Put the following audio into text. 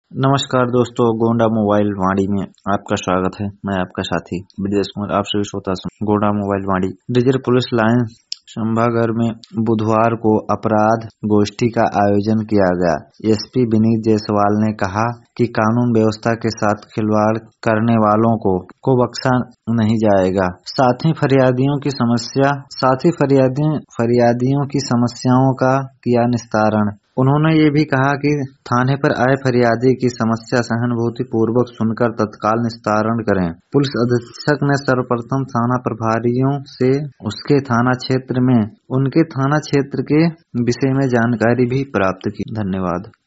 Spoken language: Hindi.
नमस्कार दोस्तों, गोंडा मोबाइल वाणी में आपका स्वागत है। मैं आपका साथी ब्रजेश कुमार, आप सभी श्रोता सुन Gonda mobile Vaani. Reserve police line सभागार में बुधवार को अपराध गोष्ठी का आयोजन किया गया। एसपी विनीत जायसवाल ने कहा कि कानून व्यवस्था के साथ खिलवाड़ करने वालों को बख्शा नहीं जाएगा। साथ ही फरियादियों की समस्याओं का किया निस्तारण। उन्होंने ये भी कहा कि थाने पर आए फरियादी की समस्या सहानुभूति पूर्वक सुनकर तत्काल निस्तारण करें। पुलिस अधीक्षक ने सर्वप्रथम थाना प्रभारियों से उनके थाना क्षेत्र के विषय में जानकारी भी प्राप्त की। धन्यवाद।